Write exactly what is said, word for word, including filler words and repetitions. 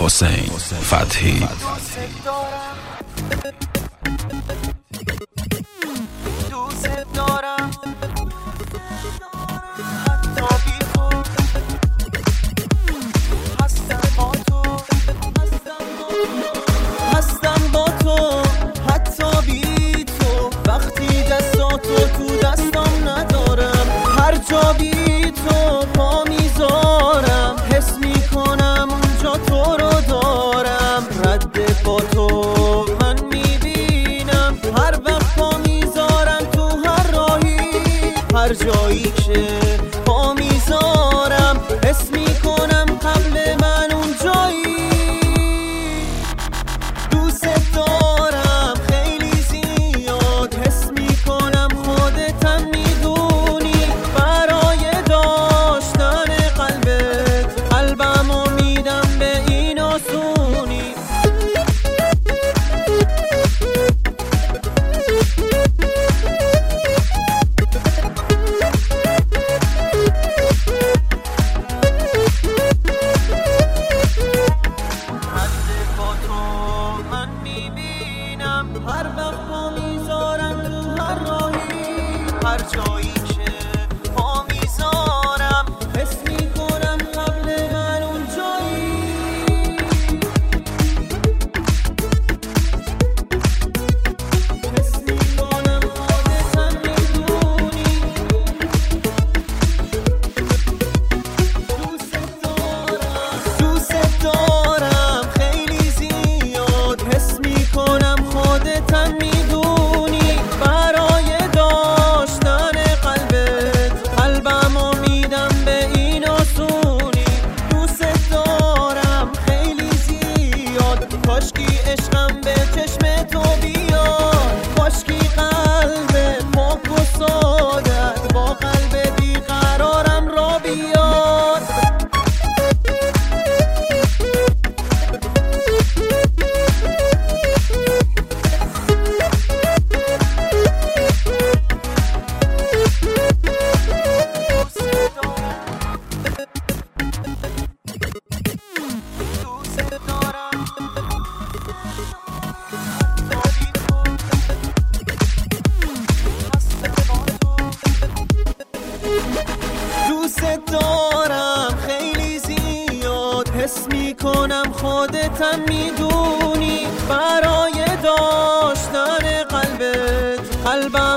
حسین فتحی. دوست دارم هستم با تو حتی بی تو، وقتی دستاتو تو دستم ندارم، هر جا بی تو پا میذارم، حس میکنم اونجا تو رو دارم، رد با تو من میبینم، هر وقت پا میذارم تو هر راهی، هر جایی که پا میذارم حس میکنم قبل من اونجایی. دوست دارم خیلی زیاد، حس میکنم خودتم میدونی، برای داشتن قلبت قلبمو میدم به این آسونی. هر وقت پا میذارم تو هر راهی، هر جایی که پا میذارم حس میکنم قبل من اونجایی. حس میکنم خودتم میدونی، دوست دارم دوست دارم خیلی زیاد، حس میکنم خودتم میدونی، برای داشتن قلبت قلبمو میدم به این آسونی. دوست دارم خیلی زیاد، کاشکی عشقم به چشم تو بیاد، کاشکی قلب پاک و سادت با قلب بیقرارم را بیاد. دوست دارم خیلی زیاد، حس میکنم خودتم میدونی، برای داشتن قلبت قلبم